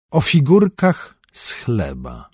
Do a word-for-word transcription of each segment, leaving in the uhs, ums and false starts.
O figurkach z chleba.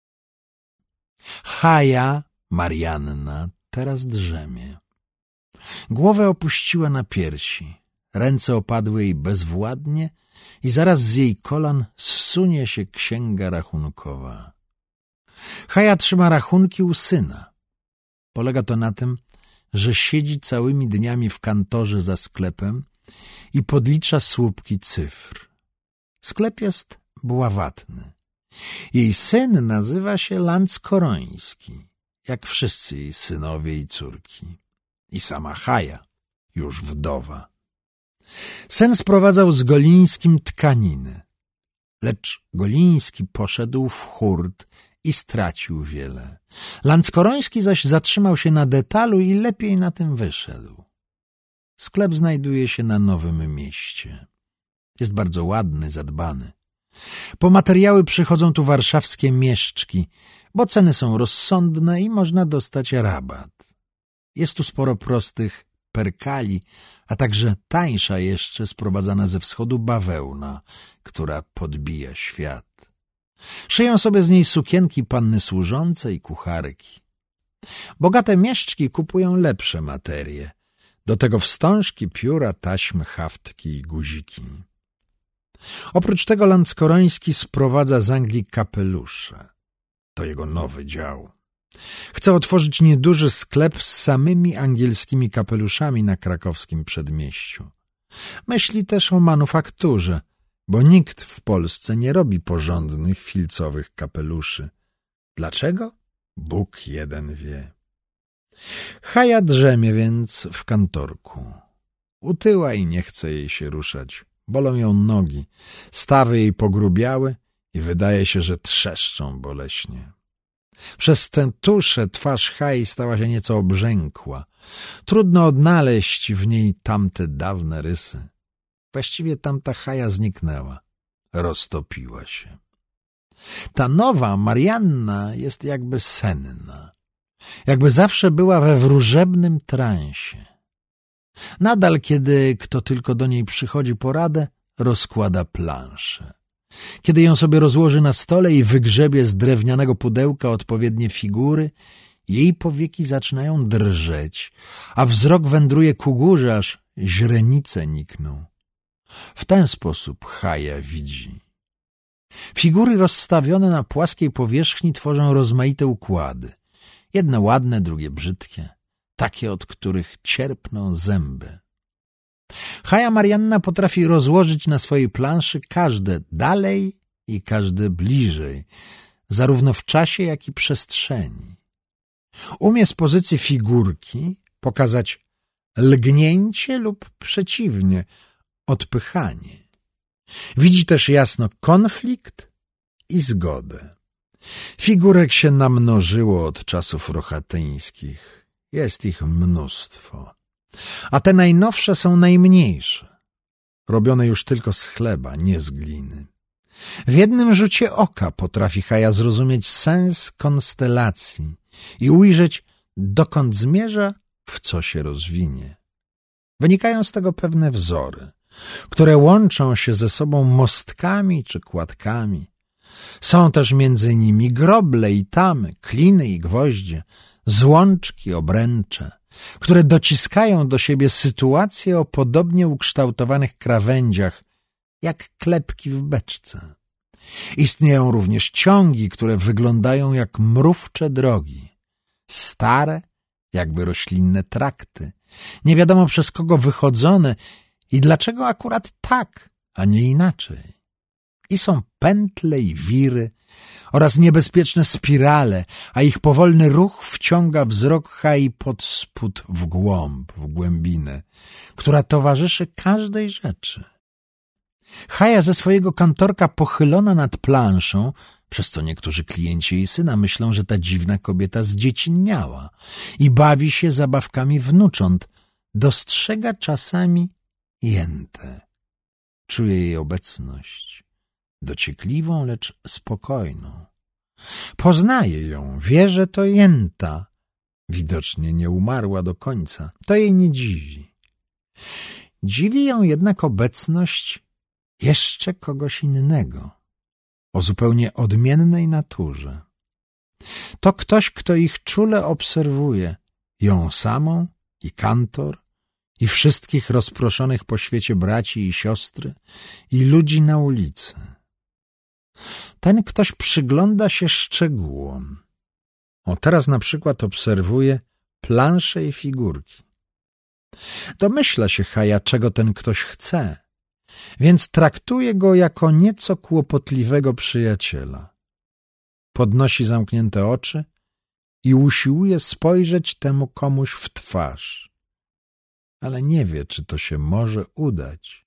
Chaja Marianna teraz drzemie. Głowę opuściła na piersi, ręce opadły jej bezwładnie i zaraz z jej kolan zsunie się księga rachunkowa. Chaja trzyma rachunki u syna. Polega to na tym, że siedzi całymi dniami w kantorze za sklepem i podlicza słupki cyfr. Sklep jest bławatny. Jej syn nazywa się Lanckoroński, jak wszyscy jej synowie i córki. I sama Chaja, już wdowa. Syn sprowadzał z Golińskim tkaniny, lecz Goliński poszedł w hurt i stracił wiele. Lanckoroński zaś zatrzymał się na detalu i lepiej na tym wyszedł. Sklep znajduje się na Nowym Mieście. Jest bardzo ładny, zadbany. Po materiały przychodzą tu warszawskie mieszczki, bo ceny są rozsądne i można dostać rabat. Jest tu sporo prostych perkali, a także tańsza jeszcze sprowadzana ze wschodu bawełna, która podbija świat. Szyją sobie z niej sukienki panny służące i kucharki. Bogate mieszczki kupują lepsze materie, do tego wstążki, pióra, taśmy, haftki i guziki. Oprócz tego Lanckoroński sprowadza z Anglii kapelusze. To jego nowy dział. Chce otworzyć nieduży sklep z samymi angielskimi kapeluszami na krakowskim przedmieściu. Myśli też o manufakturze, bo nikt w Polsce nie robi porządnych filcowych kapeluszy. Dlaczego? Bóg jeden wie. Chaja drzemie więc w kantorku. Utyła i nie chce jej się ruszać. Bolą ją nogi, stawy jej pogrubiały i wydaje się, że trzeszczą boleśnie. Przez tę tuszę twarz Chai stała się nieco obrzękła. Trudno odnaleźć w niej tamte dawne rysy. Właściwie tamta Chaja zniknęła, roztopiła się. Ta nowa Marianna jest jakby senna, jakby zawsze była we wróżebnym transie. Nadal, kiedy kto tylko do niej przychodzi po radę, rozkłada planszę. Kiedy ją sobie rozłoży na stole i wygrzebie z drewnianego pudełka odpowiednie figury, jej powieki zaczynają drżeć, a wzrok wędruje ku górze, aż źrenice nikną. W ten sposób Chaja widzi. Figury rozstawione na płaskiej powierzchni tworzą rozmaite układy. Jedne ładne, drugie brzydkie, takie, od których cierpną zęby. Chaja Marianna potrafi rozłożyć na swojej planszy każde dalej i każde bliżej, zarówno w czasie, jak i przestrzeni. Umie z pozycji figurki pokazać lgnięcie lub przeciwnie, odpychanie. Widzi też jasno konflikt i zgodę. Figurek się namnożyło od czasów rochatyńskich. Jest ich mnóstwo. A te najnowsze są najmniejsze. Robione już tylko z chleba, nie z gliny. W jednym rzucie oka potrafi Chaja zrozumieć sens konstelacji i ujrzeć, dokąd zmierza, w co się rozwinie. Wynikają z tego pewne wzory, które łączą się ze sobą mostkami czy kładkami. Są też między nimi groble i tamy, kliny i gwoździe, złączki, obręcze, które dociskają do siebie sytuacje o podobnie ukształtowanych krawędziach, jak klepki w beczce. Istnieją również ciągi, które wyglądają jak mrówcze drogi, stare, jakby roślinne trakty, nie wiadomo przez kogo wychodzone i dlaczego akurat tak, a nie inaczej. I są pętle i wiry oraz niebezpieczne spirale, a ich powolny ruch wciąga wzrok Chai pod spód w głąb, w głębinę, która towarzyszy każdej rzeczy. Chaja ze swojego kantorka pochylona nad planszą, przez co niektórzy klienci jej syna myślą, że ta dziwna kobieta zdziecinniała i bawi się zabawkami wnucząt, dostrzega czasami Jętę. Czuje jej obecność, dociekliwą, lecz spokojną. Poznaje ją, wie, że to Jęta. Widocznie nie umarła do końca. To jej nie dziwi. Dziwi ją jednak obecność jeszcze kogoś innego. o zupełnie odmiennej naturze. To ktoś, kto ich czule obserwuje, ją samą i kantor, i wszystkich rozproszonych po świecie braci i siostry, i ludzi na ulicy. Ten ktoś przygląda się szczegółom. O, teraz na przykład obserwuje plansze i figurki. Domyśla się Chaja, czego ten ktoś chce, więc traktuje go jako nieco kłopotliwego przyjaciela. Podnosi zamknięte oczy i usiłuje spojrzeć temu komuś w twarz, ale nie wie, czy to się może udać.